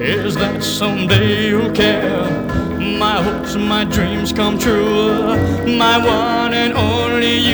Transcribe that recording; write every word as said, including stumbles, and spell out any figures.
is that someday you'll care. My hopes and my dreams come true, my one and only you.